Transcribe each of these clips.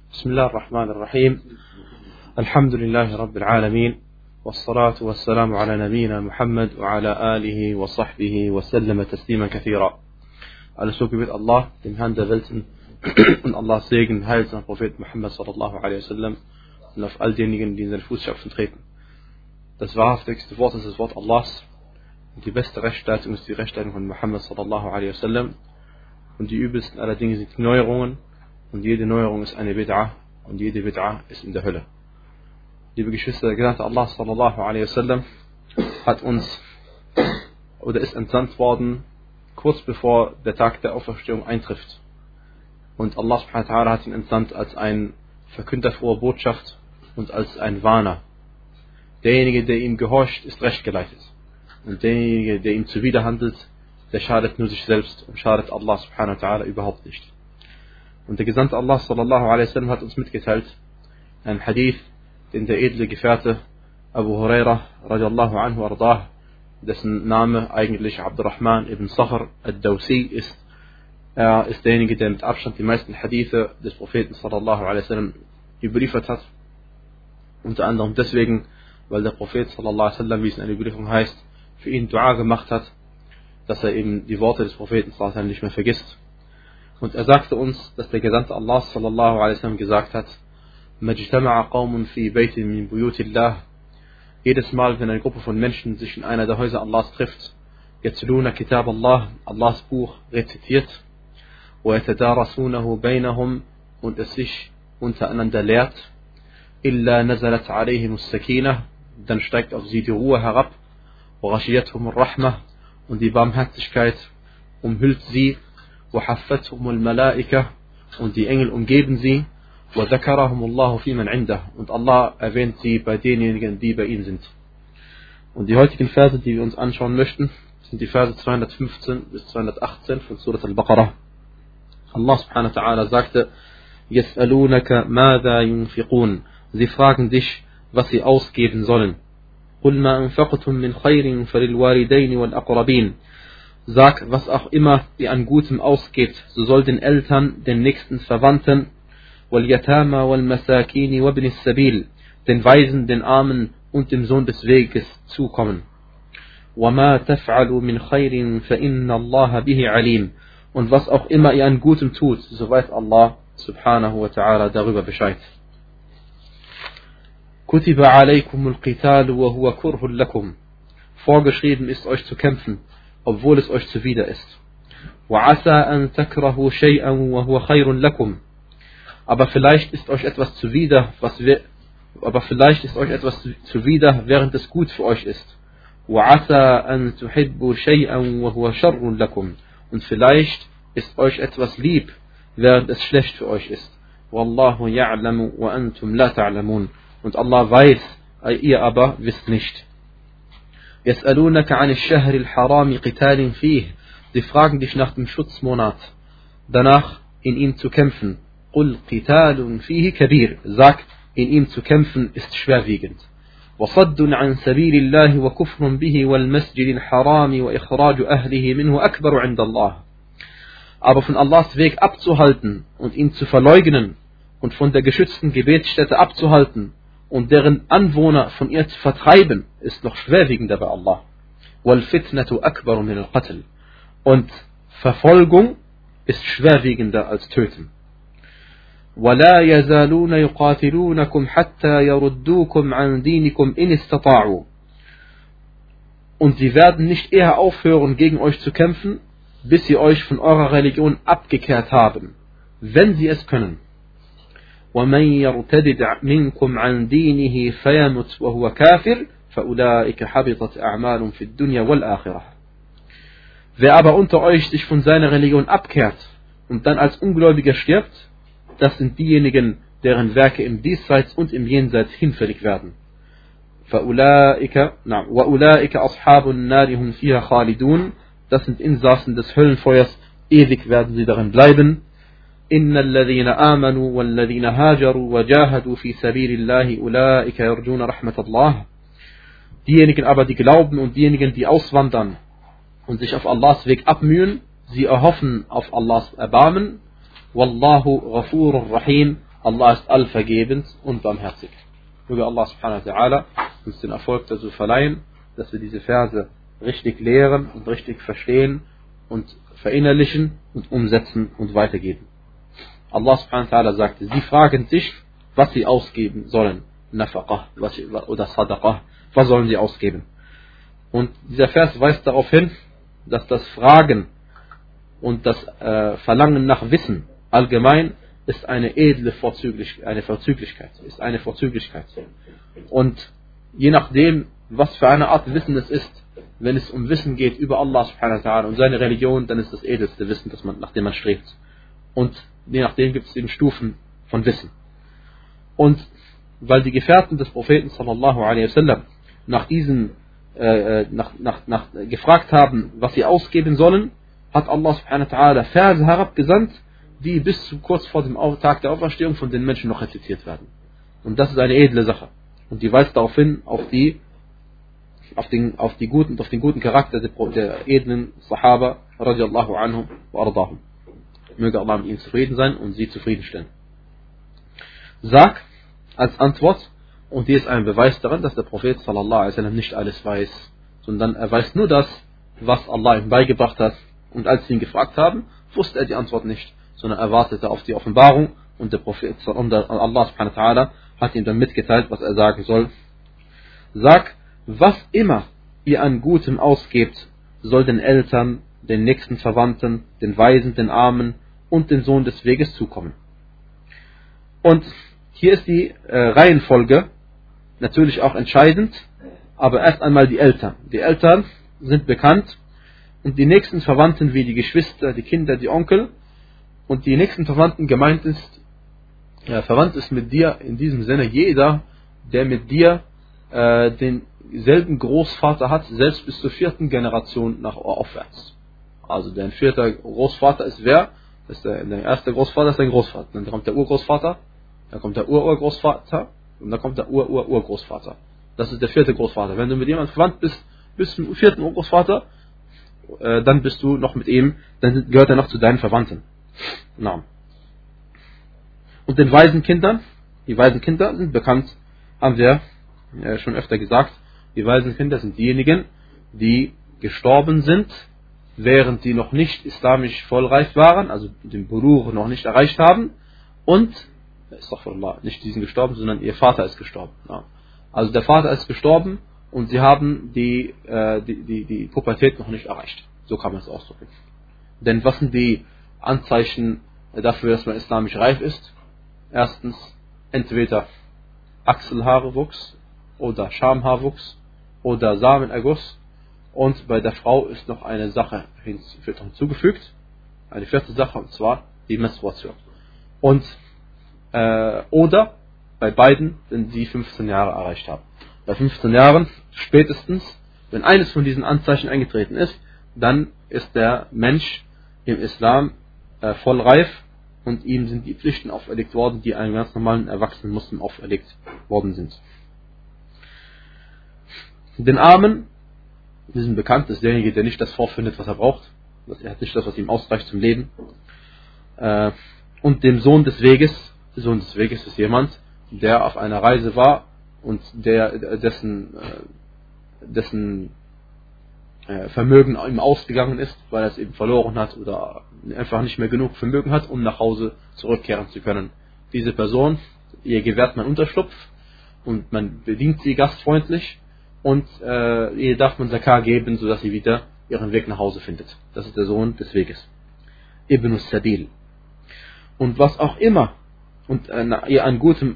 بسم الله الرحمن الرحيم. الحمد لله رب العالمين، والصلاة والسلام على نبينا Muhammad وعلى آله وصحبه وسلم تسليما كثيرا. Alles so gebet Allah, dem Herrn der Welten, und Allahs Segen, Heil seinem Prophet Muhammad sallallahu alaihi wasallam und auf all diejenigen, die in seine Fußstapfen treten. Das wahrhaftigste Wort ist das Wort Allahs, und die beste Rechtsleitung ist die Rechtsleitung von Muhammad sallallahu alaihi wasallam, und die übelsten aller Dinge sind Neuerungen, und jede Neuerung ist eine Bid'ah, und jede Bid'ah ist in der Hölle. Liebe Geschwister, der Gesandte Allah sallallahu alaihi wasallam hat uns oder ist entsandt worden kurz bevor der Tag der Auferstehung eintrifft. Und Allah subhanahu wa ta'ala hat ihn entsandt als ein Verkünder froher Botschaft und als ein Warner. Derjenige, der ihm gehorcht, ist rechtgeleitet. Und derjenige, der ihm zuwiderhandelt, der schadet nur sich selbst und schadet Allah subhanahu wa ta'ala überhaupt nicht. Und der Gesandte Allah sallallahu alaihi wasallam hat uns mitgeteilt, ein Hadith, den der edle Gefährte Abu Huraira radiallahu anhu ardah, dessen Name eigentlich Abdurrahman ibn Sakhr ad-Dawsi ist. Er ist derjenige, der mit Abstand die meisten Hadithe des Propheten sallallahu alaihi wasallam überliefert hat. Unter anderem deswegen, weil der Prophet sallallahu alaihi wasallam, wie es in einer Überlieferung heißt, für ihn Dua gemacht hat, dass er eben die Worte des Propheten sallallahu alaihi wasallam nicht mehr vergisst. Und er sagte uns, dass der Gesandte Allah sallallahu alaihi wasallam gesagt hat: Majtama'a qawmun fi baytin min buyutillah. Jedes Mal, wenn eine Gruppe von Menschen sich in einer der Häuser Allahs trifft, yatluna kitab Allah, Allahs Buch rezitiert, wa yatadarasunahu bainahum, und es sich untereinander lehrt, illa nazalat alayhim as-sakinah, dann steigt auf sie die Ruhe herab, wa ghashiyatuhum ar-rahmah, und die Barmherzigkeit umhüllt sie, wa haffathum al-malaikah, und die Engel umgeben sie, wa dhakarahum Allahu fi man 'indah, und Allah erwähnt sie bei denjenigen, die bei ihm sind. Und die heutigen Verse, die wir uns anschauen möchten, sind die Verse 215 bis 218 von Surat al-Baqarah. Allah subhanahu wa ta'ala sagte: Yas'alunaka madha yunfiqun, sie fragen dich, was sie ausgeben sollen. Qul ma anfaqtum min khairin falil walidayn wal aqrabin, sag, was auch immer ihr an Gutem ausgebt, so soll den Eltern, den nächsten Verwandten, wal yatama wal masakin wa ibn as-sabil, den Weisen, den Armen und dem Sohn des Weges zukommen. Wa ma taf'alu min khairin fa inna Allah bihi alim, und was auch immer ihr an Gutem tut, so weiß Allah subhanahu wa ta'ala darüber Bescheid. Kutiba alaykumul qitalu wa huwa kurhun lakum, vorgeschrieben ist euch zu kämpfen, obwohl es euch zuwider ist. وَعَسَىٰ أَن تَكْرَهُوا شَيْئًا وَهُوَ خَيْرٌ لَكُمْ, aber vielleicht ist euch etwas zuwider, während es gut für euch ist. وَعَسَىٰ أَن تُحِبُّوا شَيْئًا وَهُوَ شَرٌّ لَكُمْ, und vielleicht ist euch etwas lieb, während es schlecht für euch ist. وَاللَّهُ يَعْلَمُ وَأَنْتُمْ لَا تَعْلَمُونَ, und Allah weiß, ihr aber wisst nicht. يسألونك عن الشهر الحرام قتال فيه, sie fragen dich nach dem Schutzmonat, danach in ihm zu kämpfen. قل قتال فيه كبير, sag, in ihm zu kämpfen ist schwerwiegend. وصد عن سبيل الله وكفر به والمسجد الحرام وإخراج أهله منه أكبر عند الله, aber von Allahs Weg abzuhalten und ihn zu verleugnen und von der geschützten Gebetsstätte abzuhalten und deren Anwohner von ihr zu vertreiben, ist noch schwerwiegender bei Allah. وَالْفِتْنَةُ أَكْبَرُ مِنَ الْقَتْلِ, und Verfolgung ist schwerwiegender als Töten. وَلَا يَزَالُونَ يُقَاتِلُونَكُمْ حَتَّى يَرُدُّوكُمْ عَنْ دِينِكُمْ إِنِ اسْتَطَاعُوا, und sie werden nicht eher aufhören, gegen euch zu kämpfen, bis sie euch von eurer Religion abgekehrt haben, wenn sie es können. وَمَنْ يَرْتَدِدْ مِنْكُمْ عَنْ دِينِهِ فَيَمُتْ وَهُوَ كَافِرٌ فَأُولَٰئِكَ حَبِطَتْ أَعْمَالُهُمْ فِي الدُّنْيَا وَالْآخِرَةِ. Wer aber unter euch sich von seiner Religion abkehrt und dann als Ungläubiger stirbt, das sind diejenigen, deren Werke im Diesseits und im Jenseits hinfällig werden. وَأُولَٰئِكَ أَصْحَابُ النَّارِ هُمْ فِيهَا خَالِدُونَ, das sind Insassen des Höllenfeuers, ewig werden sie darin bleiben. إن الذين آمنوا والذين هاجروا وجاهدوا في سبيل الله أولئك يرجون رحمة الله. Diejenigen aber, die glauben, und diejenigen, die auswandern und sich auf Allahs Weg abmühen, sie erhoffen auf Allahs Erbarmen. Wallahu ghafurur rahim, Allah ist allvergebend und barmherzig. Möge Allah subhanahu wa ta'ala uns den Erfolg dazu verleihen, dass wir diese Verse richtig lehren und richtig verstehen und verinnerlichen und umsetzen und weitergeben. Allah subhanahu wa ta'ala sagte, sie fragen sich, was sie ausgeben sollen. Nafaqah oder Sadaqah. Was sollen sie ausgeben? Und dieser Vers weist darauf hin, dass das Fragen und das Verlangen nach Wissen allgemein ist eine edle Vorzüglichkeit. Und je nachdem, was für eine Art Wissen es ist, wenn es um Wissen geht über Allah subhanahu wa ta'ala und seine Religion, dann ist das edelste Wissen, nach dem man strebt. Und je nachdem gibt es eben Stufen von Wissen. Und weil die Gefährten des Propheten sallallahu alaihi wasallam nach diesen gefragt haben, was sie ausgeben sollen, hat Allah subhanahu wa ta'ala Verse herabgesandt, die bis zu kurz vor dem Tag der Auferstehung von den Menschen noch rezitiert werden. Und das ist eine edle Sache. Und die weist darauf hin, auf den guten Charakter der edlen Sahaba radiallahu anhum wa ardahum. Möge Allah mit ihnen zufrieden sein und sie zufriedenstellen. Sag als Antwort, und hier ist ein Beweis daran, dass der Prophet sallallahu alaihi wasallam nicht alles weiß, sondern er weiß nur das, was Allah ihm beigebracht hat. Und als sie ihn gefragt haben, wusste er die Antwort nicht, sondern er wartete auf die Offenbarung und der Prophet und Allah subhanahu wa ta'ala hat ihm dann mitgeteilt, was er sagen soll. Sag, was immer ihr an Gutem ausgebt, soll den Eltern, den nächsten Verwandten, den Weisen, den Armen und den Sohn des Weges zukommen. Und hier ist die Reihenfolge natürlich auch entscheidend, aber erst einmal die Eltern. Die Eltern sind bekannt und die nächsten Verwandten wie die Geschwister, die Kinder, die Onkel und die nächsten Verwandten gemeint ist, verwandt ist mit dir in diesem Sinne jeder, der mit dir denselben Großvater hat, selbst bis zur 4. Generation nach aufwärts. Also der 4. Großvater ist wer? Der erste Großvater ist dein Großvater. Dann kommt der Urgroßvater, dann kommt der Ururgroßvater und dann kommt der Ururgroßvater. Das ist der 4. Großvater. Wenn du mit jemandem verwandt bist, bis zum 4. Urgroßvater, dann bist du noch mit ihm, dann gehört er noch zu deinen Verwandten. Na. Und den Waisenkindern, die Waisenkinder sind bekannt, haben wir schon öfter gesagt, die Waisenkinder sind diejenigen, die gestorben sind, während sie noch nicht islamisch vollreif waren, also den Bulugh noch nicht erreicht haben, und nicht die sind gestorben, sondern ihr Vater ist gestorben. Ja. Also der Vater ist gestorben und sie haben die Pubertät noch nicht erreicht. So kann man es ausdrücken. Denn was sind die Anzeichen dafür, dass man islamisch reif ist? Erstens, entweder Achselhaarwuchs oder Schamhaarwuchs oder Samenerguss. Und bei der Frau ist noch eine Sache hinzugefügt, eine 4. Sache, und zwar die Menstruation. Und oder bei beiden, wenn sie 15 Jahre erreicht haben. Bei 15 Jahren spätestens, wenn eines von diesen Anzeichen eingetreten ist, dann ist der Mensch im Islam vollreif und ihm sind die Pflichten auferlegt worden, die einem ganz normalen erwachsenen Muslim auferlegt worden sind. Den Armen, die sind bekannt, ist derjenige, der nicht das vorfindet, was er braucht. Er hat nicht das, was ihm ausreicht zum Leben. Und dem Sohn des Weges. Der Sohn des Weges ist jemand, der auf einer Reise war und dessen Vermögen ihm ausgegangen ist, weil er es eben verloren hat oder einfach nicht mehr genug Vermögen hat, um nach Hause zurückkehren zu können. Diese Person, ihr gewährt man Unterschlupf und man bedient sie gastfreundlich und ihr darf man Zakah geben, sodass sie wieder ihren Weg nach Hause findet. Das ist der Sohn des Weges. Ibn Sadil. Und was auch immer und ihr an Gutem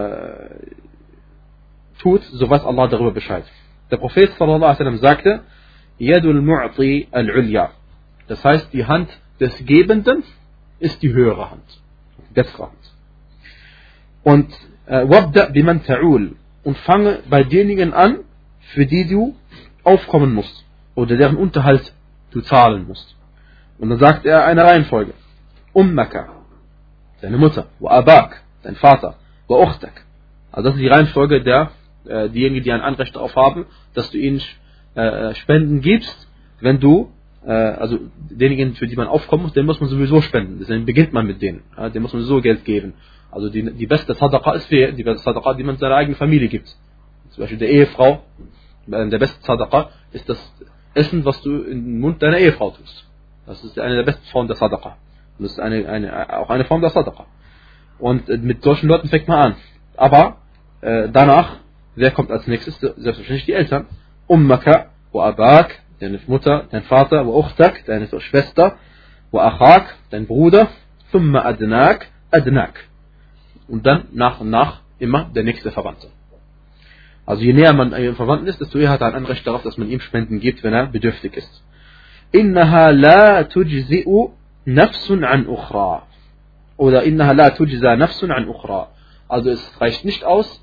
tut, so weiß Allah darüber Bescheid. Der Prophet sallallahu alaihi wasallam sagte, Yadul Mu'ti al-Ulya. Das heißt, die Hand des Gebenden ist die höhere Hand, die bessere Hand. Und Wabda biman ta'ul. Und fange bei denjenigen an, für die du aufkommen musst oder deren Unterhalt du zahlen musst. Und dann sagt er eine Reihenfolge. Ummaka, deine Mutter, wa abak, dein Vater, wa ukhtak. Also das ist die Reihenfolge diejenigen, die ein Anrecht darauf haben, dass du ihnen Spenden gibst, wenn du, also denjenigen, für die man aufkommen muss, den muss man sowieso spenden. Deswegen beginnt man mit denen. Ja, dem muss man so Geld geben. Also die beste Sadaqa ist die beste Sadaqa, die man seiner eigenen Familie gibt. Zum Beispiel der Ehefrau, der beste Sadaqa ist das Essen, was du in den Mund deiner Ehefrau tust. Das ist eine der besten Formen der Sadaqa. Und das ist auch eine Form der Sadaqa. Und mit solchen Leuten fängt man an. Aber danach, wer kommt als nächstes? Selbstverständlich die Eltern. Ummaka wa abak, deine Mutter, dein Vater, wa ukhtak, deine Schwester, wa akhak, dein Bruder, thumma adnak, adnak. Und dann nach und nach immer der nächste Verwandte. Also je näher man einem Verwandten ist, desto eher hat er ein Anrecht darauf, dass man ihm Spenden gibt, wenn er bedürftig ist. Innaha la tujzi'u nafsun an ukhra. Oder innaha la tujza nafsun an ukhra. Also es reicht nicht aus,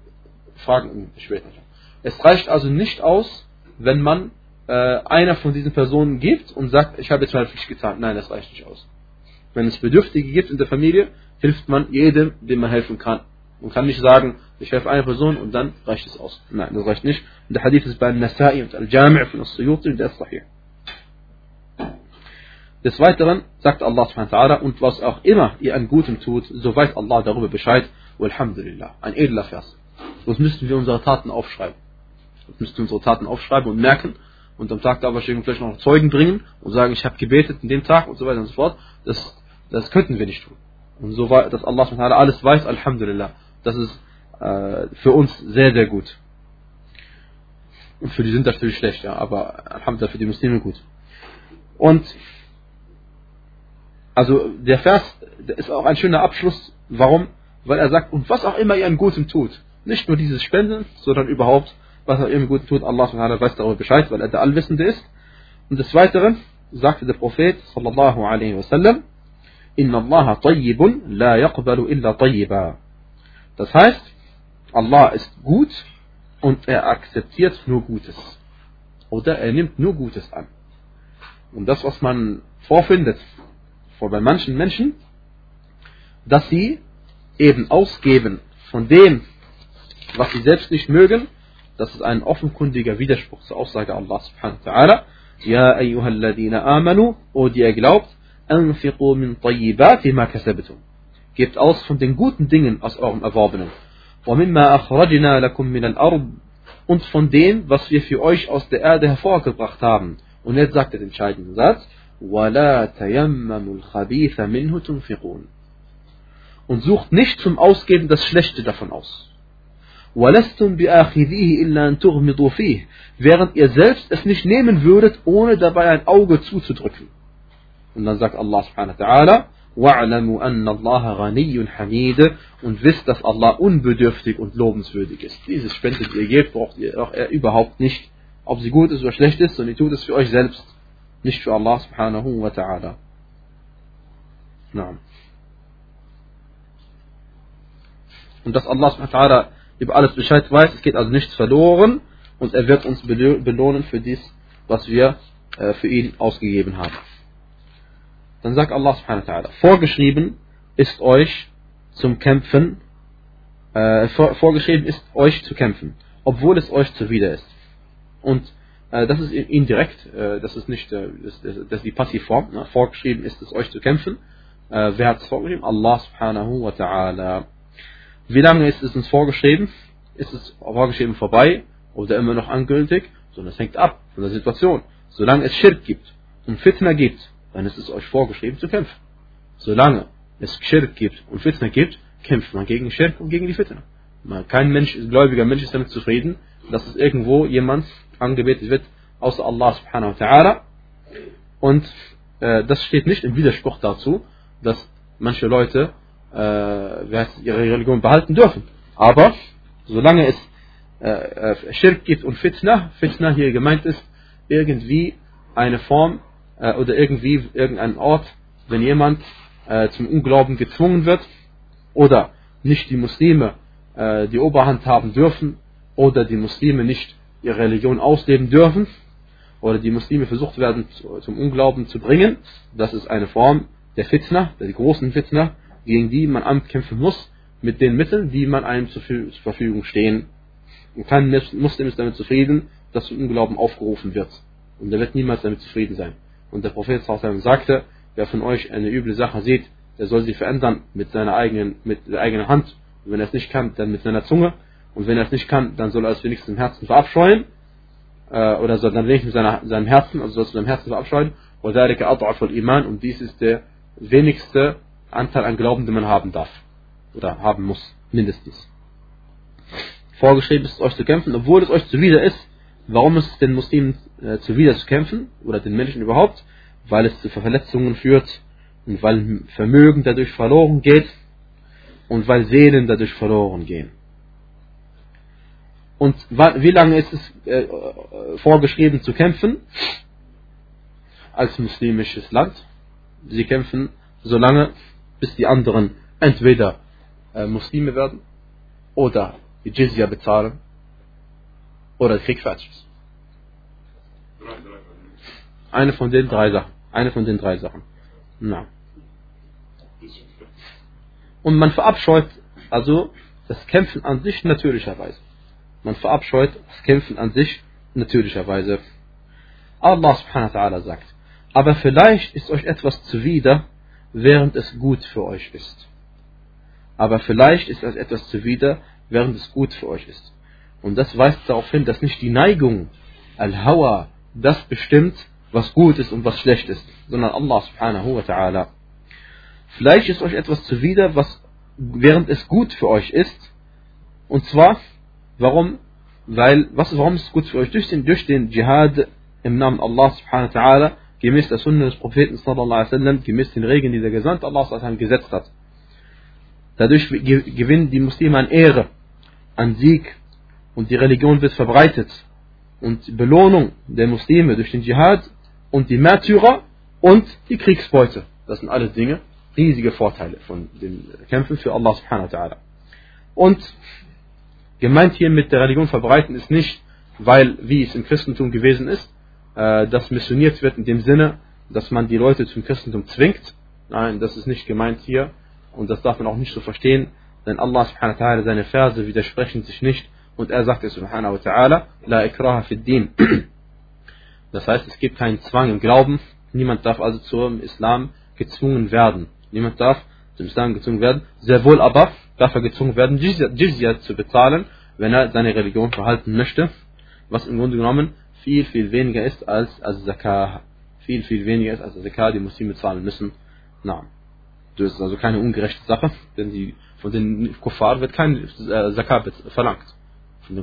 es reicht also nicht aus, wenn man einer von diesen Personen gibt und sagt, ich habe jetzt meine Pflicht getan. Nein, das reicht nicht aus. Wenn es Bedürftige gibt in der Familie, hilft man jedem, dem man helfen kann. Man kann nicht sagen, ich helfe einer Person und dann reicht es aus. Nein, das reicht nicht. Und der Hadith ist bei Nasa'i und Al-Jami' von As-Suyuti und der ist sahih. Des Weiteren sagt Allah subhanahu wa ta'ala, und was auch immer ihr an Gutem tut, so weiß Allah darüber Bescheid. Walhamdulillah. Ein edler Vers. Das müssten wir unsere Taten aufschreiben. Und merken und am Tag der Auferstehung vielleicht noch Zeugen bringen und sagen, ich habe gebetet in dem Tag und so weiter und so fort. Das könnten wir nicht tun. Und so weit, dass Allah subhanahu wa ta'ala alles weiß, Alhamdulillah. Das ist für uns sehr, sehr gut. Und für die sind das natürlich schlecht, ja, aber Alhamdulillah für die Muslime gut. Und also der Vers ist auch ein schöner Abschluss. Warum? Weil er sagt, und was auch immer ihr an Gutem tut, nicht nur dieses Spenden, sondern überhaupt, was auch immer Gutem tut, Allah subhanahu wa ta'ala weiß darüber Bescheid, weil er der Allwissende ist. Und des Weiteren sagte der Prophet sallallahu alaihi wasallam, Inna Allah tayyibun la yaqbalu illa tayyiba. Das heißt, Allah ist gut und er akzeptiert nur Gutes. Oder er nimmt nur Gutes an. Und das, was man vorfindet, bei manchen Menschen, dass sie eben ausgeben von dem, was sie selbst nicht mögen, das ist ein offenkundiger Widerspruch zur Aussage Allah subhanahu wa ta'ala. Ja ayyuhalladhina amanu, o die ihr glaubt, anfiqu min tayyibati ma kasabtum. Gebt aus von den guten Dingen aus eurem Erworbenen. Wa mimma akhrajna lakum min al-ard, und von dem, was wir für euch aus der Erde hervorgebracht haben. Und jetzt sagt er den entscheidenden Satz, وَلَا تَيَمَّمُوا الْخَبِيثَ مِنْهُ تُنْفِقُونَ. Und sucht nicht zum Ausgeben das Schlechte davon aus. وَلَسْتُمْ بِآخِذِيهِ إِلَّا أَن تُغْمِضُوا فِيهِ. Während ihr selbst es nicht nehmen würdet, ohne dabei ein Auge zuzudrücken. Und dann sagt Allah subhanahu wa ta'ala, وَاعْلَمُوا أَنَّ اللَّهَ غَنِيٌّ حَمِيدٌ. Und wisst, dass Allah unbedürftig und lobenswürdig ist. Dieses Spende, die ihr gebt, braucht ihr auch überhaupt nicht. Ob sie gut ist oder schlecht ist, sondern ihr tut es für euch selbst. Nicht für Allah subhanahu wa ta'ala. Und dass Allah subhanahu wa ta'ala über alles Bescheid weiß, es geht also nichts verloren und er wird uns belohnen für dies, was wir für ihn ausgegeben haben. Dann sagt Allah subhanahu wa ta'ala, vorgeschrieben ist euch zum Kämpfen, vorgeschrieben ist euch zu kämpfen, obwohl es euch zuwider ist. Und das ist indirekt, das ist nicht, das ist die Passivform. Ne? Vorgeschrieben ist es euch zu kämpfen. Wer hat es vorgeschrieben? Allah subhanahu wa ta'ala. Wie lange ist es uns vorgeschrieben? Ist es vorgeschrieben vorbei oder immer noch angültig? Sondern es hängt ab von der Situation. Solange es Schirk gibt und Fitna gibt, dann ist es euch vorgeschrieben zu kämpfen. Solange es Schirk gibt und Fitna gibt, kämpft man gegen Schirk und gegen die Fitna. Kein gläubiger Mensch ist damit zufrieden, dass es irgendwo jemand angebetet wird, außer Allah subhanahu wa ta'ala. Und das steht nicht im Widerspruch dazu, dass manche Leute ihre Religion behalten dürfen. Aber solange es Schirk gibt und Fitna hier gemeint ist, irgendwie eine Form oder irgendwie irgendein Ort, wenn jemand zum Unglauben gezwungen wird oder nicht die Muslime die Oberhand haben dürfen oder die Muslime nicht ihre Religion ausleben dürfen oder die Muslime versucht werden zum Unglauben zu bringen, das ist eine Form der Fitna, der großen Fitna, gegen die man ankämpfen muss mit den Mitteln, die man einem zur Verfügung stehen. Und kein Muslim ist damit zufrieden, dass zum Unglauben aufgerufen wird. Und er wird niemals damit zufrieden sein. Und der Prophet sallallahu alaihi wasallam sagte, wer von euch eine üble Sache sieht, der soll sie verändern mit der eigenen Hand. Und wenn er es nicht kann, dann mit seiner Zunge. Und wenn er es nicht kann, dann soll er es wenigstens im Herzen verabscheuen. Oder soll dann wenigstens mit seinem Herzen, also soll es mit seinem Herzen verabscheuen. Und dies ist der wenigste Anteil an Glauben, den man haben darf. Oder haben muss, mindestens. Vorgeschrieben ist es euch zu kämpfen, obwohl es euch zuwider ist. Warum ist es den Muslimen zuwider zu kämpfen? Oder den Menschen überhaupt? Weil es zu Verletzungen führt. Und weil Vermögen dadurch verloren geht. Und weil Seelen dadurch verloren gehen. Und wie lange ist es vorgeschrieben zu kämpfen? Als muslimisches Land. Sie kämpfen so lange, bis die anderen entweder Muslime werden oder die Jizya bezahlen oder der Krieg fertig ist. Eine von den drei Sachen. Na. Und man verabscheut also das Kämpfen an sich natürlicherweise. Allah subhanahu wa ta'ala sagt, aber vielleicht ist euch etwas zuwider, während es gut für euch ist. Und das weist darauf hin, dass nicht die Neigung, Al-Hawa, das bestimmt, was gut ist und was schlecht ist, sondern Allah subhanahu wa ta'ala. Vielleicht ist euch etwas zuwider, während es gut für euch ist. Und zwar, warum ist es gut für euch? Durch den Dschihad im Namen Allah subhanahu wa ta'ala, gemäß der Sunna des Propheten sallallahu alaihi wasallam, gemäß den Regeln, die der Gesandte Allah sallallahu alaihi wasallam gesetzt hat. Dadurch gewinnen die Muslime an Ehre, an Sieg, und die Religion wird verbreitet. Und die Belohnung der Muslime durch den Dschihad und die Märtyrer und die Kriegsbeute, das sind alles Dinge, riesige Vorteile von den Kämpfen für Allah subhanahu wa ta'ala. Und gemeint hier mit der Religion verbreiten ist nicht, weil, wie es im Christentum gewesen ist, dass missioniert wird in dem Sinne, dass man die Leute zum Christentum zwingt. Nein, das ist nicht gemeint hier, und das darf man auch nicht so verstehen, denn Allah subhanahu wa ta'ala, seine Verse widersprechen sich nicht, und er sagt es subhanahu wa ta'ala, la ikraha fid din. Das heißt, es gibt keinen Zwang im Glauben, niemand darf also zum Islam gezwungen werden. Sehr wohl aber darf er gezwungen werden, Jizya zu bezahlen, wenn er seine Religion verhalten möchte, was im Grunde genommen viel, viel weniger ist als Zakah. Die Muslime zahlen müssen. Na, das ist also keine ungerechte Sache, denn von den Kuffar wird kein Zakah verlangt. Von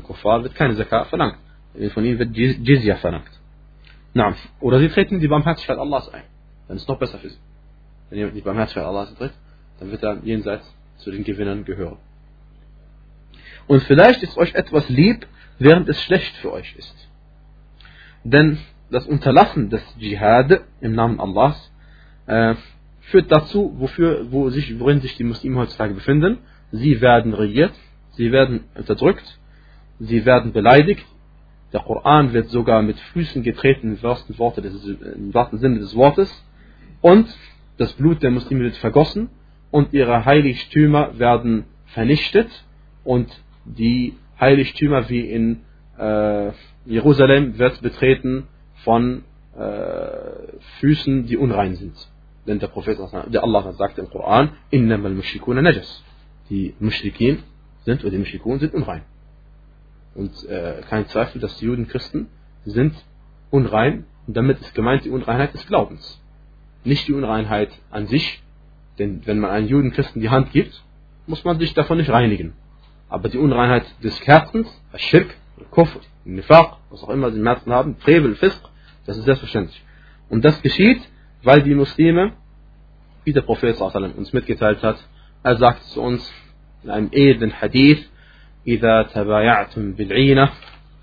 ihnen wird Jizya verlangt. Na, oder sie treten in die Barmherzigkeit Allahs ein. Dann ist es noch besser für sie. Wenn jemand die Barmherzigkeit Allahs tritt, dann wird er jenseits zu den Gewinnern gehören. Und vielleicht ist euch etwas lieb, während es schlecht für euch ist. Denn das Unterlassen des Dschihad im Namen Allahs führt dazu, worin sich die Muslime heutzutage befinden. Sie werden regiert, sie werden unterdrückt, sie werden beleidigt. Der Koran wird sogar mit Füßen getreten im wahrsten Sinne des Wortes. Und das Blut der Muslime wird vergossen und ihre Heiligtümer werden vernichtet. Und die Heiligtümer wie in Jerusalem wird betreten von Füßen, die unrein sind. Denn der Prophet, der Allah sagt im Koran, innamal mushrikuna najas. Die Mushrikun sind unrein. Und kein Zweifel, dass die Juden Christen sind unrein. Und damit ist gemeint die Unreinheit des Glaubens. Nicht die Unreinheit an sich. Denn wenn man einem Juden Christen die Hand gibt, muss man sich davon nicht reinigen. Aber die Unreinheit des Herzens, Schirk, Kufr, Nifaq, was auch immer sie im Herzen haben, Frevel, Fisq, das ist selbstverständlich. Und das geschieht, weil die Muslime, wie der Prophet uns mitgeteilt hat, er sagt zu uns in einem edlen Hadith, إذا تبايعتم بالعينة,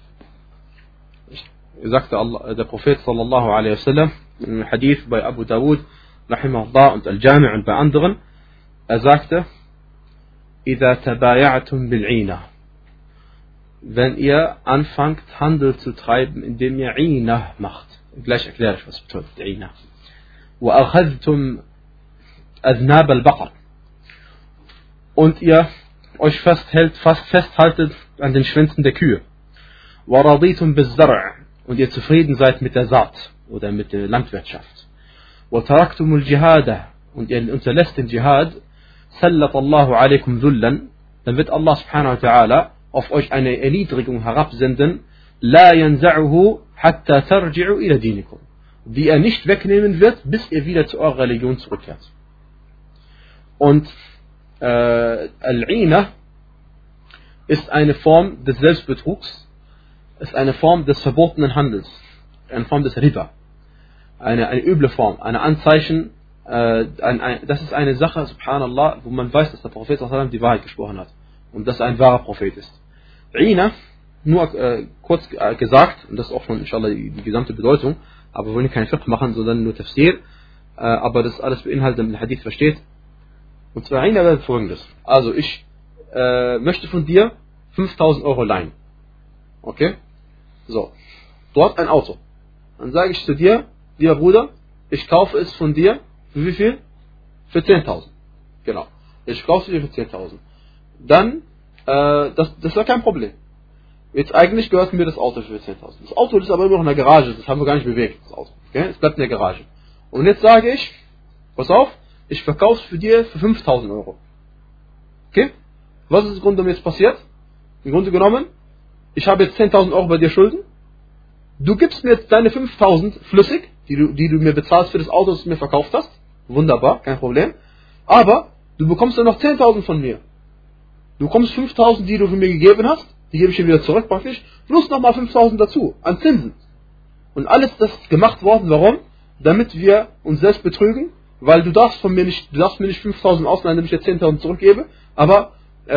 sagte der Prophet sallallahu alaihi wasallam im Hadith bei Abu Dawud rahimahullah und Al-Jami' und bei anderen, er sagte, إذا تبايعتم بالعينة, wenn ihr anfangt Handel zu treiben, indem ihr Ina macht. Gleich erkläre ich, was bedeutet Ina. وأخذتم أذناب البقر, und ihr euch festhaltet an den Schwänzen der Kühe. وَرَضِيتُمْ بِالزَّرْعِ, und ihr zufrieden seid mit der Saat oder mit der Landwirtschaft. وَتَرَكْتُمُ الْجِهَادَ, und ihr unterlässt den Dschihad, sallallahu alaikum dhullan, dann wird Allah subhanahu wa ta'ala auf euch eine Erniedrigung herabsenden, la yanza'uhu hatta tarji'u ila dinikum, die er nicht wegnehmen wird, bis ihr wieder zu eurer Religion zurückkehrt. Und Al-Ina ist eine Form des Selbstbetrugs, ist eine Form des verbotenen Handels, eine Form des Riba, eine üble Form, eine Anzeichen, das ist eine Sache, subhanallah, wo man weiß, dass der Prophet die Wahrheit gesprochen hat und dass er ein wahrer Prophet ist. Ina, nur kurz gesagt, und das ist auch schon inshallah die gesamte Bedeutung, aber wir wollen keinen Fiqh machen, sondern nur Tafsir, aber das alles beinhaltet, damit der Hadith versteht. Und zwar Ina wäre folgendes: Also ich möchte von dir 5.000 Euro leihen. Okay? So. Dort ein Auto. Dann sage ich zu dir, lieber Bruder, ich kaufe es von dir für wie viel? Für 10.000. Genau. Ich kaufe es dir für 10.000. Dann, das war kein Problem. Jetzt eigentlich gehört mir das Auto für 10.000. Das Auto ist aber immer noch in der Garage, das haben wir gar nicht bewegt, das Auto. Okay? Es bleibt in der Garage. Und jetzt sage ich, pass auf, ich verkaufe es für dir für 5.000 Euro. Okay? Was ist im Grunde genommen jetzt passiert? Im Grunde genommen, ich habe jetzt 10.000 Euro bei dir Schulden. Du gibst mir jetzt deine 5.000 flüssig, die du mir bezahlst für das Auto, das du mir verkauft hast. Wunderbar, kein Problem. Aber du bekommst dann noch 10.000 von mir. Du bekommst 5.000, die du für mir gegeben hast, die gebe ich dir wieder zurück praktisch, plus nochmal 5.000 dazu, an Zinsen. Und alles das ist gemacht worden, warum? Damit wir uns selbst betrügen, weil du darfst mir nicht 5.000 ausleihen, damit ich dir 10.000 zurückgebe, aber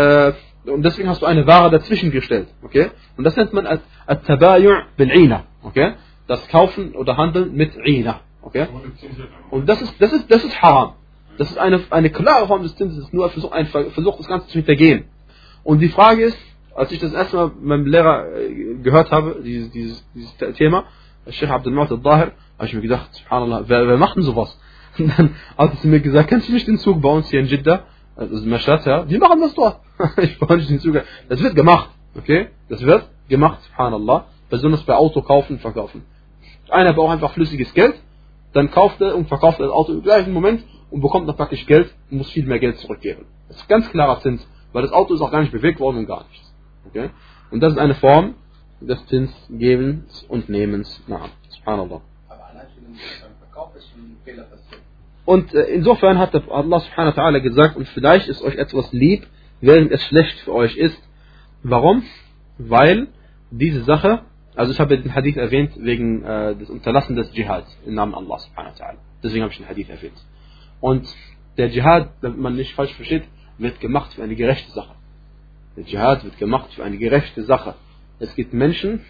und deswegen hast du eine Ware dazwischen gestellt, okay? Und das nennt man At-Tabayu' bil-Ina, okay? Das Kaufen oder Handeln mit Ina, okay? Und das ist haram. Das ist eine klare Form des Zinses, nur ein Versuch, das Ganze zu hintergehen. Und die Frage ist, als ich das erste Mal meinem Lehrer gehört habe, dieses Thema, Sheikh Abdul Mu't al-Dahir, habe ich mir gedacht, subhanallah, wer macht denn sowas? Und dann hat sie mir gesagt, kennst du nicht den Zug bei uns hier in Jeddah? Also Mashad, ja, die machen das dort. Ich brauche nicht den Zug. Das wird gemacht, okay? Das wird gemacht, subhanallah. Besonders bei Auto kaufen und verkaufen. Einer braucht einfach flüssiges Geld, dann kauft er und verkauft das Auto im gleichen Moment und bekommt noch praktisch Geld und muss viel mehr Geld zurückgeben. Das ist ganz klarer Zins, weil das Auto ist auch gar nicht bewegt worden und gar nichts. Okay? Und das ist eine Form des Zinsgebens und Nehmens. Na, subhanallah. Aber allein beim Verkauf ist schon ein Fehler passiert. Und insofern hat Allah subhanahu wa ta'ala gesagt, und vielleicht ist euch etwas lieb, während es schlecht für euch ist. Warum? Weil diese Sache, also ich habe den Hadith erwähnt wegen des Unterlassen des Dschihads im Namen Allah subhanahu wa ta'ala. Deswegen habe ich den Hadith erwähnt. Und der Dschihad, damit man nicht falsch versteht, wird gemacht für eine gerechte Sache. Der Dschihad wird gemacht für eine gerechte Sache. Es gibt Menschen,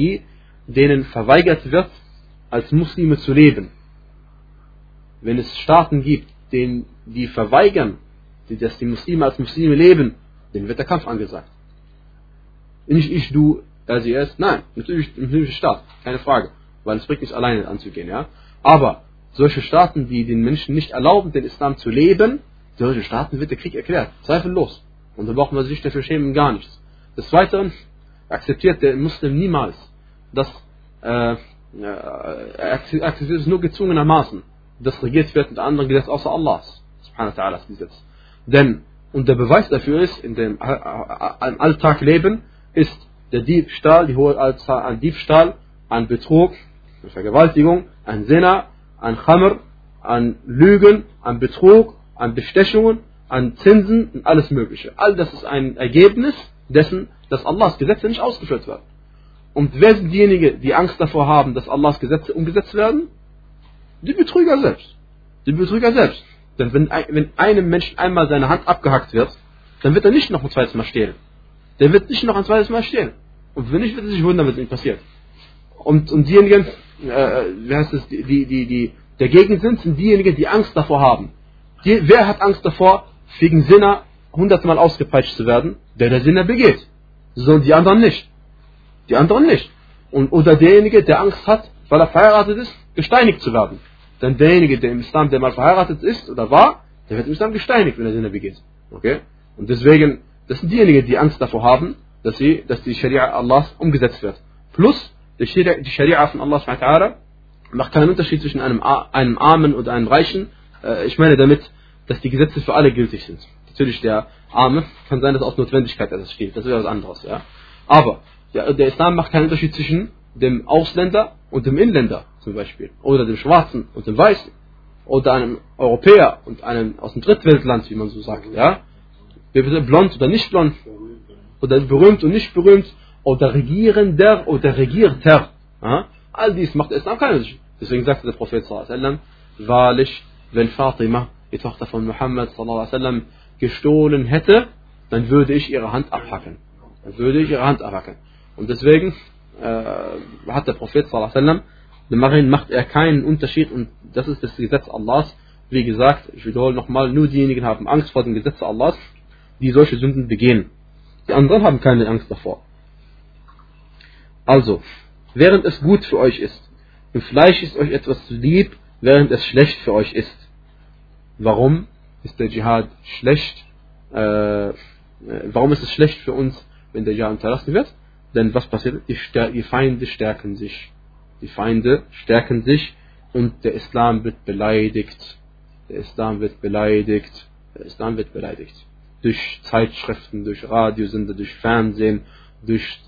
denen verweigert wird, als Muslime zu leben. Wenn es Staaten gibt, die verweigern, dass die Muslime als Muslime leben, denen wird der Kampf angesagt. Nicht ich, du, er, sie, es. Nein, natürlich im muslimischen Staat, keine Frage, weil es bringt nicht alleine anzugehen, ja. Aber solche Staaten, die den Menschen nicht erlauben, den Islam zu leben, solche Staaten wird der Krieg erklärt, zweifellos. Und da brauchen wir sich dafür schämen, gar nichts. Des Weiteren akzeptiert der Muslim niemals, dass er akzeptiert es nur gezwungenermaßen, dass regiert wird mit anderen Gesetz außer Allahs, subhanahu wa ta'ala Gesetz. Denn, und der Beweis dafür ist, in dem Alltag leben, ist der Diebstahl, die hohe Anzahl an Diebstahl, an Betrug, an Vergewaltigung, an Zina, an Khamr, an Lügen, an Betrug, an Bestechungen, an Zinsen und alles Mögliche. All das ist ein Ergebnis dessen, dass Allahs Gesetze nicht ausgeführt werden. Und wer sind diejenigen, die Angst davor haben, dass Allahs Gesetze umgesetzt werden? Die Betrüger selbst. Die Betrüger selbst. Denn wenn einem Menschen einmal seine Hand abgehackt wird, dann wird er nicht noch ein zweites Mal stehlen. Der wird nicht noch ein zweites Mal stehlen. Und wenn nicht, wird er sich wundern, was ihm passiert. Und diejenigen, die dagegen sind diejenigen, die Angst davor haben. Wer hat Angst davor, wegen Sinner 100-mal ausgepeitscht zu werden? Der Sinner begeht. So, die anderen nicht. Die anderen nicht. Oder derjenige, der Angst hat, weil er verheiratet ist, gesteinigt zu werden. Denn derjenige, der im Islam, der mal verheiratet ist oder war, der wird im Islam gesteinigt, wenn er Sinner begeht. Okay? Und deswegen, das sind diejenigen, die Angst davor haben, dass die Scharia Allahs umgesetzt wird. Plus, die Scharia von Allah subhanahu wa ta'ala macht keinen Unterschied zwischen einem Armen und einem Reichen, ich meine damit, dass die Gesetze für alle gültig sind. Natürlich der Arme kann sein, dass aus Notwendigkeit etwas steht, das wäre was anderes, ja. Aber der Islam macht keinen Unterschied zwischen dem Ausländer und dem Inländer zum Beispiel, oder dem Schwarzen und dem Weißen, oder einem Europäer und einem aus dem Drittweltland, wie man so sagt, ja. Blond oder nicht blond, oder berühmt und nicht berühmt, oder Regierender oder Regierter. Ja? All dies macht der Islam keinen Unterschied. Deswegen sagte der Prophet sallallahu alaihi wasallam, wahrlich, wenn Fatima, die Tochter von Muhammad sallallahu alaihi wasallam, gestohlen hätte, dann würde ich ihre Hand abhacken. Und deswegen hat der Prophet sallallahu alaihi wasallam, darin macht er keinen Unterschied, und das ist das Gesetz Allahs. Wie gesagt, ich wiederhole nochmal, nur diejenigen haben Angst vor dem Gesetz Allahs, die solche Sünden begehen. Die anderen haben keine Angst davor. Also, während es gut für euch ist, und vielleicht ist euch etwas lieb, während es schlecht für euch ist. Warum ist der Dschihad schlecht? Warum ist es schlecht für uns, wenn der Dschihad unterlassen wird? Denn was passiert? Die Feinde stärken sich. Und der Islam wird beleidigt. Durch Zeitschriften, durch Radiosender, durch Fernsehen, durch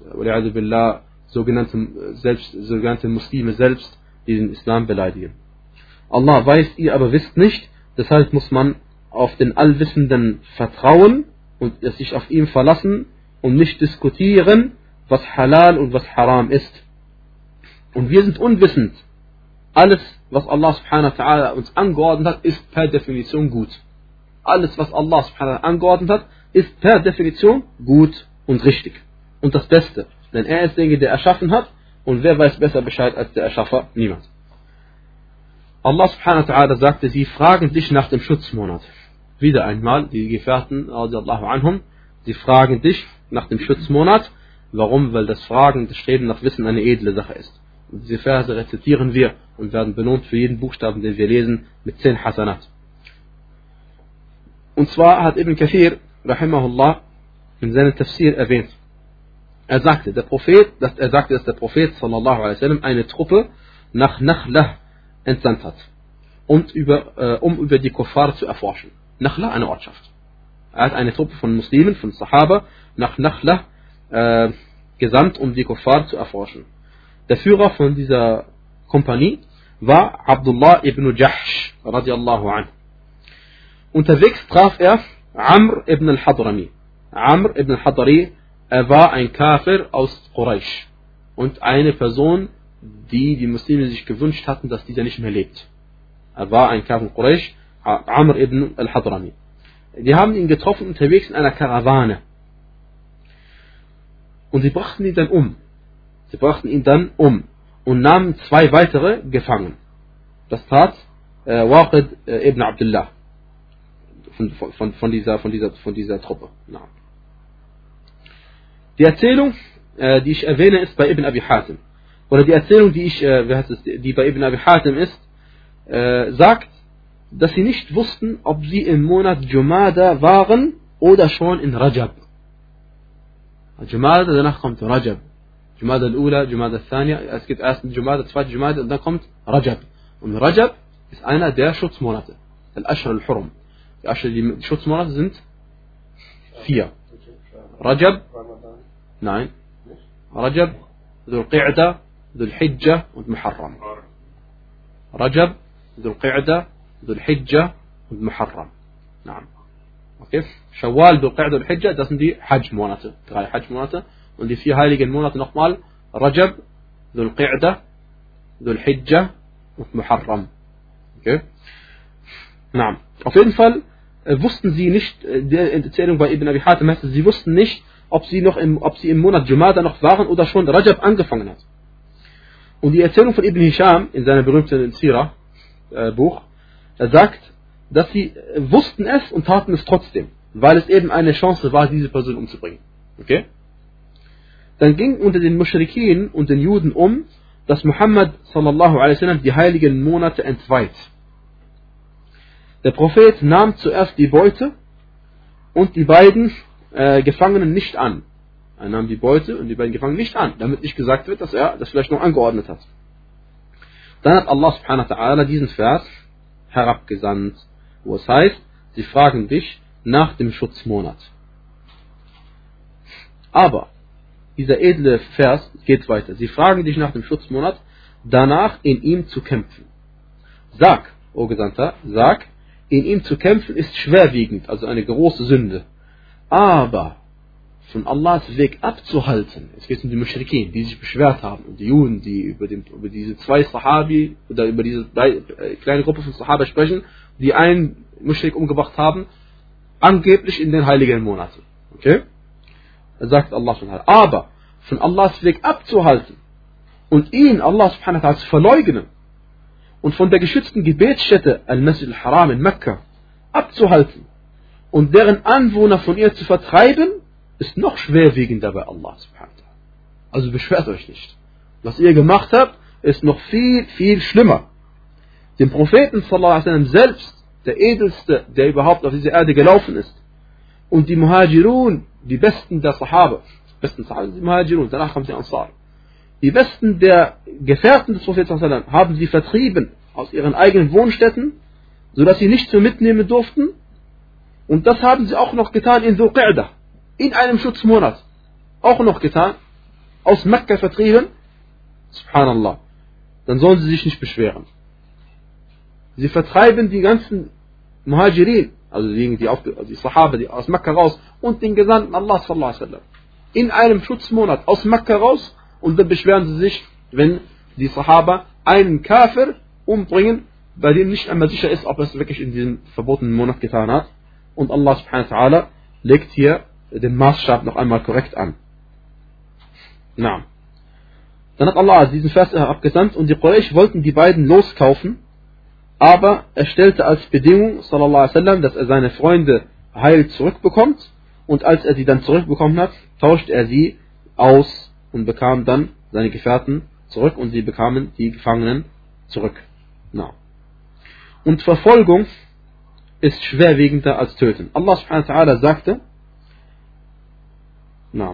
sogenannte Muslime selbst, die den Islam beleidigen. Allah weiß, ihr aber wisst nicht, deshalb muss man auf den Allwissenden vertrauen und sich auf ihn verlassen und nicht diskutieren, was halal und was haram ist. Und wir sind unwissend. Alles, was Allah subhanahu wa ta'ala uns angeordnet hat, ist per Definition gut. Alles, was Allah subhanahu wa ta'ala angeordnet hat, ist per Definition gut und richtig. Und das Beste. Denn er ist derjenige, der erschaffen hat, und wer weiß besser Bescheid als der Erschaffer? Niemand. Allah subhanahu wa ta'ala sagte, sie fragen dich nach dem Schutzmonat. Wieder einmal, die Gefährten, radiallahu anhum, sie fragen dich nach dem Schutzmonat. Warum? Weil das Fragen, das Streben nach Wissen eine edle Sache ist. Und diese Verse rezitieren wir und werden belohnt für jeden Buchstaben, den wir lesen, mit 10 Hasanat. Und zwar hat Ibn Kathir, rahimahullah, in seinem Tafsir erwähnt, er sagte, dass der Prophet sallallahu alaihi wasallam eine Truppe nach Nakhla entsandt hat, um über die Kuffar zu erforschen. Nakhla, eine Ortschaft. Er hat eine Truppe von Muslimen, von Sahaba, nach Nakhla gesandt, um die Kuffar zu erforschen. Der Führer von dieser Kompanie war Abdullah ibn Jahsh, radiallahu anhu. Unterwegs traf er Amr ibn al-Hadrami. Amr ibn al-Hadrami, er war ein Kafir aus Quraysh und eine Person, die Muslime sich gewünscht hatten, dass dieser nicht mehr lebt. Er war ein Kafir in Quraysh, Amr ibn al-Hadrami. Die haben ihn getroffen unterwegs in einer Karawane. Und sie brachten ihn dann um und nahmen 2 weitere gefangen. Das tat Waqid ibn Abdullah von dieser Truppe. Die Erzählung, die ich erwähne, ist bei Ibn Abi Hatim. Oder die Erzählung, die bei Ibn Abi Hatim ist, sagt, dass sie nicht wussten, ob sie im Monat Jumada waren oder schon in Rajab. Jumada, danach kommt Rajab. Jumada al-Ula, Jumada al-Thaniya, es gibt erst Jumada, zweite Jumada und dann kommt Rajab. Und Rajab ist einer der Schutzmonate. Al-Ashr al-Hurum. Die Schutzmonate sind 4. Rajab, nein. Rajab, Dhul Qi'da, Dhul Hijjah und Muharram. Rajab, Dhul Qi'da, Dhul Hijjah und Muharram. Nein. Okay. Shawwal, Dhul Qi'da und Hijjah, das sind die Hajj-Monate. 3 Hajj-Monate. Und die 4 heiligen Monate nochmal. Rajab, Dhul Qi'da, Dhul Hijjah und Muharram. Okay. Nein. Auf jeden Fall wussten sie nicht, der Erzählung bei Ibn Abi Hatim heißt, sie wussten nicht, ob sie im Monat Jumada noch waren oder schon Rajab angefangen hat. Und die Erzählung von Ibn Hisham in seinem berühmten Sirah Buch, er sagt, dass sie wussten es und taten es trotzdem, weil es eben eine Chance war, diese Person umzubringen. Okay? Dann ging unter den Muschrikin und den Juden dass Muhammad sallallahu alaihi wasallam die heiligen Monate entweiht. Der Prophet nahm zuerst die Beute und die beiden Gefangenen nicht an. Er nahm die Beute und die beiden Gefangenen nicht an, damit nicht gesagt wird, dass er das vielleicht noch angeordnet hat. Dann hat Allah subhanahu wa ta'ala diesen Vers herabgesandt. wo es heißt, sie fragen dich nach dem Schutzmonat. Aber dieser edle Vers geht weiter. Sie fragen dich nach dem Schutzmonat, danach in ihm zu kämpfen. Sag, o Gesandter, sag, in ihm zu kämpfen ist schwerwiegend, also eine große Sünde. Aber von Allahs Weg abzuhalten, es geht um die Muschrikin, die sich beschwert haben, und die Juden, die über diese zwei Sahabi, oder über diese kleine Gruppe von Sahaba sprechen, die einen Muschrik umgebracht haben, angeblich in den heiligen Monaten. Okay? Da sagt Allah subhanahu wa ta'ala, aber von Allahs Weg abzuhalten und ihn, Allah subhanahu wa ta'ala, zu verleugnen und von der geschützten Gebetsstätte Al-Masjid al-Haram in Mekka abzuhalten und deren Anwohner von ihr zu vertreiben, ist noch schwerwiegender bei Allah subhanahu wa ta'ala. Also beschwert euch nicht. Was ihr gemacht habt, ist noch viel, viel schlimmer. Dem Propheten sallallahu alaihi wasallam selbst, der edelste, der überhaupt auf dieser Erde gelaufen ist, und die Muhajirun, die besten der Sahaba, die Muhajirun, danach haben sie Ansar, die besten der Gefährten des Propheten sallallahu alaihi wasallam, haben sie vertrieben aus ihren eigenen Wohnstätten, sodass sie nichts mehr mitnehmen durften, und das haben sie auch noch getan in Dhul Qa'dah, in einem Schutzmonat, auch noch getan, aus Mekka vertrieben, subhanallah, dann sollen sie sich nicht beschweren. Sie vertreiben die ganzen Muhajirin, also die Sahaba, die aus Mekka raus, und den Gesandten Allah sallallahu alaihi wasallam, in einem Schutzmonat aus Mekka raus, und dann beschweren sie sich, wenn die Sahaba einen Kafir umbringen, bei dem nicht einmal sicher ist, ob er es wirklich in diesem verbotenen Monat getan hat. Und Allah subhanahu wa ta'ala legt hier den Maßstab noch einmal korrekt an. Na. Dann hat Allah diesen Vers abgesandt, und die Quraysh wollten die beiden loskaufen, aber er stellte als Bedingung, sallallahu alaihi wasallam, dass er seine Freunde heil zurückbekommt, und als er sie dann zurückbekommen hat, tauschte er sie aus und bekam dann seine Gefährten zurück, und sie bekamen die Gefangenen zurück. Na. Und Verfolgung ist schwerwiegender als Töten. Allah subhanahu wa ta'ala sagte, na,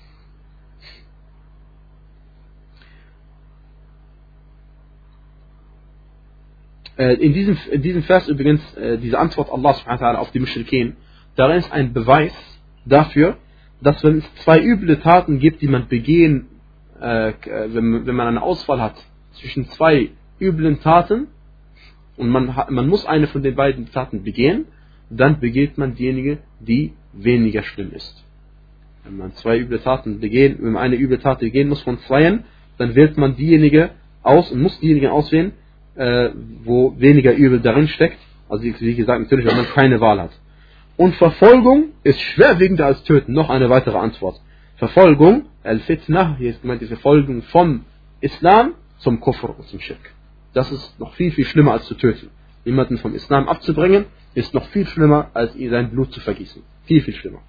in diesem Vers übrigens, diese Antwort Allah subhanahu wa ta'ala auf die Muschrikin, darin ist ein Beweis dafür, dass wenn es zwei üble Taten gibt, die man begehen, wenn man eine Auswahl hat zwischen zwei üblen Taten, und man muss eine von den beiden Taten begehen, dann begeht man diejenige, die weniger schlimm ist. Wenn man zwei üble Taten begehen, wenn man eine üble Tat begehen muss von zweien, dann wählt man diejenige aus und muss diejenige auswählen, wo weniger Übel darin steckt. Also wie gesagt, natürlich, wenn man keine Wahl hat. Und Verfolgung ist schwerwiegender als Töten. Noch eine weitere Antwort. Verfolgung, Al-Fitna, hier ist gemeint die Verfolgung vom Islam zum Kufr und zum Schirk. Das ist noch viel, viel schlimmer als zu töten. Jemanden vom Islam abzubringen, ist noch viel schlimmer, als ihm sein Blut zu vergießen. Viel, viel schlimmer.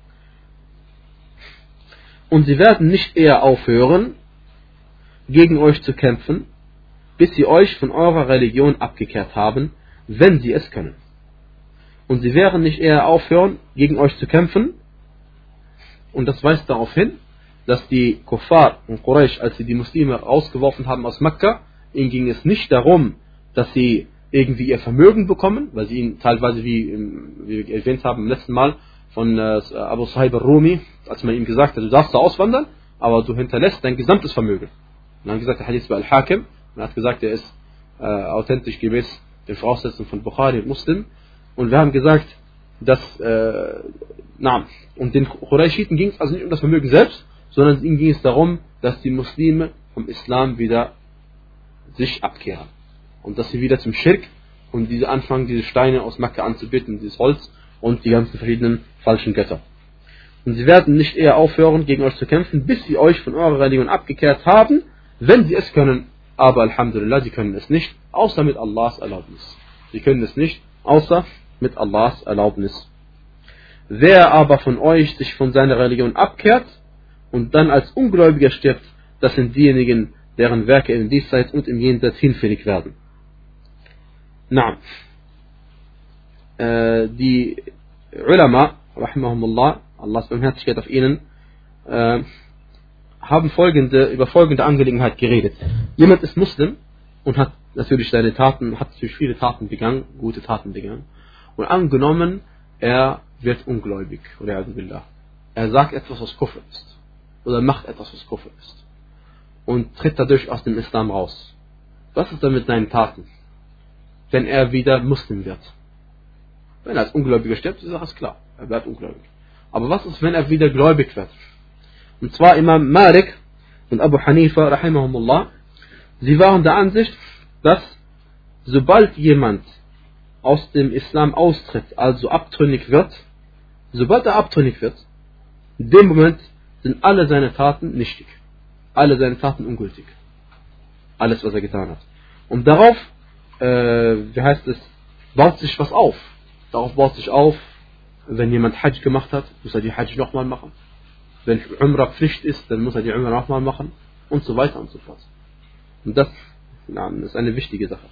Und sie werden nicht eher aufhören, gegen euch zu kämpfen, bis sie euch von eurer Religion abgekehrt haben, wenn sie es können. Und sie werden nicht eher aufhören, gegen euch zu kämpfen, und das weist darauf hin, dass die Kuffar und Quraysh, als sie die Muslime rausgeworfen haben aus Mekka, ihnen ging es nicht darum, dass sie irgendwie ihr Vermögen bekommen, weil sie ihnen teilweise, wie wir erwähnt haben im letzten Mal, von Abu Sahib al-Rumi, als man ihm gesagt hat, du darfst da auswandern, aber du hinterlässt dein gesamtes Vermögen. Und dann hat gesagt, der Hadith bei Al-Hakim, und er hat gesagt, er ist authentisch gemäß den Voraussetzungen von Bukhari und Muslim. Und wir haben gesagt, dass, und den Qurayshiten ging es also nicht um das Vermögen selbst, sondern ihnen ging es darum, dass die Muslime vom Islam wieder sich abkehren. Und dass sie wieder zum Schirk und diese anfangen, diese Steine aus Mekka anzubeten, dieses Holz und die ganzen verschiedenen falschen Götter. Und sie werden nicht eher aufhören, gegen euch zu kämpfen, bis sie euch von eurer Religion abgekehrt haben, wenn sie es können. Aber Alhamdulillah, sie können es nicht, außer mit Allahs Erlaubnis. Sie können es nicht, außer mit Allahs Erlaubnis. Wer aber von euch sich von seiner Religion abkehrt und dann als Ungläubiger stirbt, das sind diejenigen, deren Werke im Diesseits und im Jenseits hinfällig werden. Na, die Ulama, rahimahumullah, Allahs Barmherzigkeit auf ihnen, haben über folgende Angelegenheit geredet. Jemand ist Muslim und hat natürlich seine Taten, hat natürlich viele Taten begangen, gute Taten begangen. Und angenommen, er wird ungläubig, oder er sagt etwas, was Kufr ist, oder macht etwas, was Kufr ist, und tritt dadurch aus dem Islam raus. Was ist dann mit seinen Taten, wenn er wieder Muslim wird? Wenn er als Ungläubiger stirbt, ist das klar, er bleibt ungläubig. Aber was ist, wenn er wieder gläubig wird? Und zwar Imam Malik und Abu Hanifa, rahimahumullah, sie waren der Ansicht, dass sobald jemand aus dem Islam austritt, also abtrünnig wird, sobald er abtrünnig wird, in dem Moment sind alle seine Taten nichtig. Alle seine Taten ungültig. Alles, was er getan hat. Und darauf, baut sich was auf. Darauf baut sich auf, wenn jemand Hajj gemacht hat, muss er die Hajj nochmal machen. Wenn Umrah Pflicht ist, dann muss er die Umrah nochmal machen. Und so weiter und so fort. Und das ist eine wichtige Sache.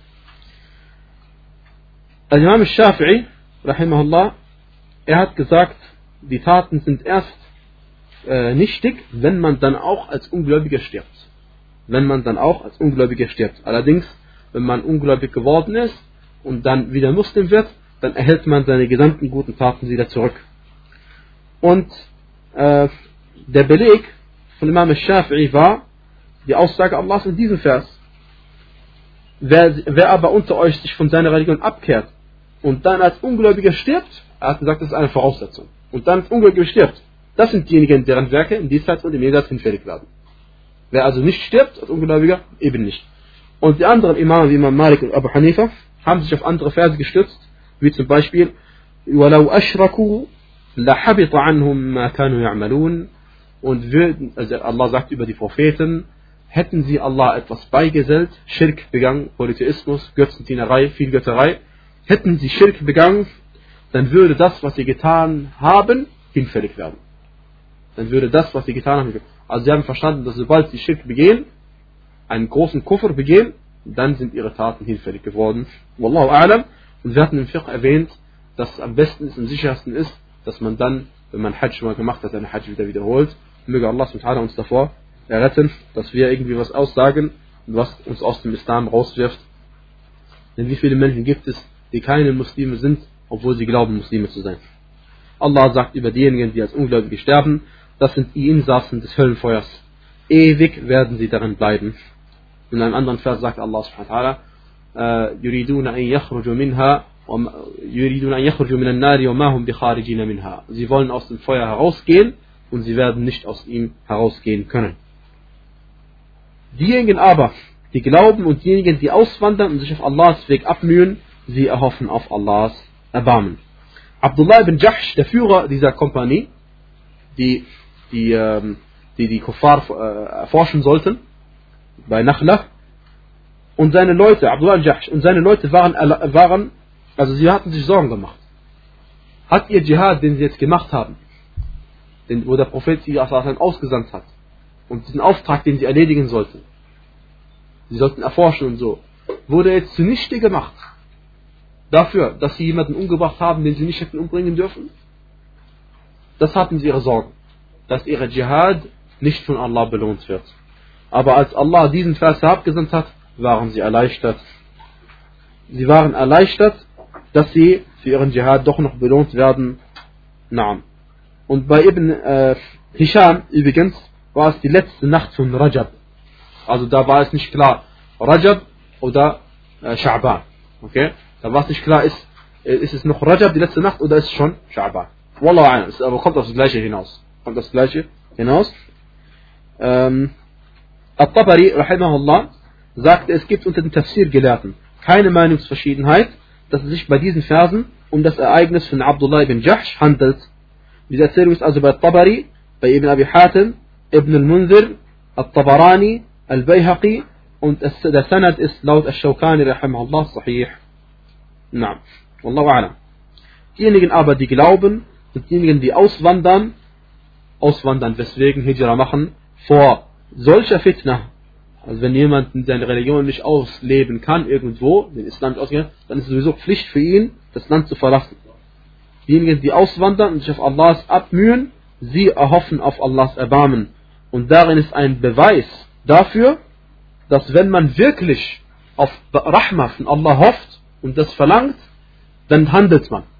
Al-Imam al-Shafi'i, rahimahullah, er hat gesagt, die Taten sind erst nichtig, wenn man dann auch als Ungläubiger stirbt. Wenn man dann auch als Ungläubiger stirbt. Allerdings, wenn man ungläubig geworden ist und dann wieder Muslim wird, dann erhält man seine gesamten guten Taten wieder zurück. Und der Beleg von Imam al-Shafi'i war die Aussage Allahs in diesem Vers. Wer aber unter euch sich von seiner Religion abkehrt und dann als Ungläubiger stirbt, er hat gesagt, das ist eine Voraussetzung, und dann als Ungläubiger stirbt, das sind diejenigen, deren Werke im Diesseits und im Jenseits hinfällig werden. Wer also nicht stirbt als Ungläubiger, eben nicht. Und die anderen Imame wie Imam Malik und Abu Hanifa haben sich auf andere Verse gestützt, wie zum Beispiel وَلَوْ أَشْرَكُوا لَحَبِطَ عَنْهُمْ مَا كَانُوا يَعْمَلُونَ. Und also Allah sagt über die Propheten, hätten sie Allah etwas beigesellt, Schirk begangen, Polytheismus, Götzendienerei, Vielgötterei, hätten sie Schirk begangen, dann würde das, was sie getan haben, hinfällig werden. Dann würde das, was sie getan haben, also sie haben verstanden, dass sobald sie Schirk begehen, einen großen Kufr begehen, dann sind ihre Taten hinfällig geworden. Wallahu a'lam. Und wir hatten im Fiqh erwähnt, dass es am besten ist, am sichersten ist, dass man dann, wenn man Hajj mal gemacht hat, seine Hajj wieder wiederholt. Möge Allah subhanahu uns davor erretten, dass wir irgendwie was aussagen, was uns aus dem Islam rauswirft. Denn wie viele Menschen gibt es, die keine Muslime sind, obwohl sie glauben, Muslime zu sein. Allah sagt über diejenigen, die als Ungläubige sterben, das sind die Insassen des Höllenfeuers. Ewig werden sie darin bleiben. In einem anderen Vers sagt Allah subhanahu wa ta'ala, يريدون أن يخرجوا منها يريدون أن يخرجوا من النار وما هم بخارجين منها. Sie wollen aus dem Feuer herausgehen und sie werden nicht aus ihm herausgehen können. Diejenigen aber, die glauben, und diejenigen, die auswandern und sich auf Allahs Weg abmühen, sie erhoffen auf Allahs Erbarmen. Abdullah ibn Jahsh, der Führer dieser Kompanie, die Kuffar erforschen sollten, bei Nakhla, und seine Leute, Abdullah ibn Jahsh, und seine Leute waren, also sie hatten sich Sorgen gemacht. Hat ihr Dschihad, den sie jetzt gemacht haben, wo der Prophet sie ausgesandt hat, und diesen Auftrag, den sie erledigen sollten, sie sollten erforschen und so, wurde jetzt zunichte gemacht, dafür, dass sie jemanden umgebracht haben, den sie nicht hätten umbringen dürfen? Das hatten sie ihre Sorgen, dass ihre Dschihad nicht von Allah belohnt wird. Aber als Allah diesen Vers herabgesandt hat, waren sie erleichtert. Sie waren erleichtert, dass sie für ihren Dschihad doch noch belohnt werden. Naam. Und bei Ibn Hisham übrigens war es die letzte Nacht von Rajab. Also da war es nicht klar, Rajab oder Sha'ban. Okay? Da war es nicht klar, ist es noch Rajab, die letzte Nacht, oder ist es schon Sha'ban? Wallahu a'lam, aber kommt auf das Gleiche hinaus. At-Tabari, rahimahullah, sagte, es gibt unter den Tafsir-Gelehrten keine Meinungsverschiedenheit, dass es sich bei diesen Versen um das Ereignis von Abdullah ibn Jahsh handelt. Diese Erzählung ist also bei Tabari, bei Ibn Abi Hatim, Ibn al-Munzir, At-Tabarani, Al-Bayhaqi, und der Sanad ist laut Al-Shawkani, rahimahullah, sahih. Naam. Wallahu a'lam. Diejenigen aber, die glauben, und diejenigen, die auswandern, weswegen Hijra machen, vor solcher Fitna, also wenn jemand seine Religion nicht ausleben kann, irgendwo, den Islam nicht ausgehen, dann ist es sowieso Pflicht für ihn, das Land zu verlassen. Diejenigen, die auswandern und sich auf Allahs abmühen, sie erhoffen auf Allahs Erbarmen. Und darin ist ein Beweis dafür, dass wenn man wirklich auf Rahmah von Allah hofft und das verlangt, dann handelt man.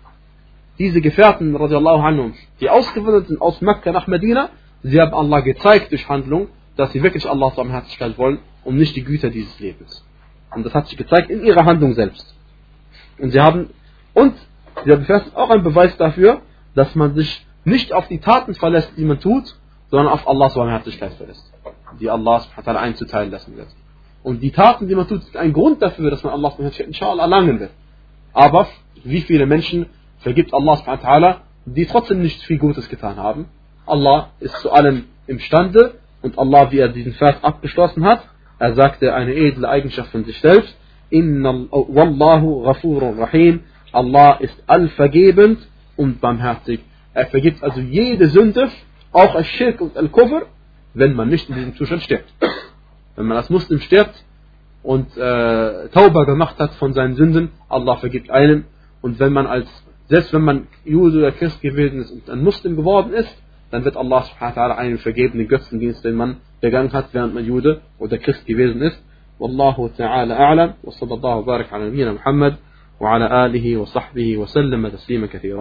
diese Gefährten, radiallahu anhum, die ausgewandert sind aus Mekka nach Medina, sie haben Allah gezeigt durch Handlung, dass sie wirklich Allahs Barmherzigkeit wollen und nicht die Güter dieses Lebens. Und das hat sich gezeigt in ihrer Handlung selbst. Und dieser Vers ist auch ein Beweis dafür, dass man sich nicht auf die Taten verlässt, die man tut, sondern auf Allahs Barmherzigkeit verlässt, die Allah einzuteilen lassen wird. Und die Taten, die man tut, ist ein Grund dafür, dass man Allahs Barmherzigkeit inshallah erlangen wird. Aber wie viele Menschen vergibt Allah, die trotzdem nicht viel Gutes getan haben? Allah ist zu allem imstande und Allah, wie er diesen Vers abgeschlossen hat, er sagte eine edle Eigenschaft von sich selbst: Wallahu ghafurur rahim. Allah ist allvergebend und barmherzig. Er vergibt also jede Sünde, auch Al-Shirk und Al-Kufr, wenn man nicht in diesem Zustand stirbt. Wenn man als Muslim stirbt und Tauba gemacht hat von seinen Sünden, Allah vergibt einen. Und selbst wenn man Jude oder Christ gewesen ist und ein Muslim geworden ist, dann wird Allah subhanahu wa ta'ala einen vergeben, den Götzendienst, den man begangen hat, während man Jude oder Christ gewesen ist. Wallahu ta'ala a'lam wa sallallahu barak ala nabiyyina Muhammad wa ala alihi wa sahbihi wa sallama taslima kathira.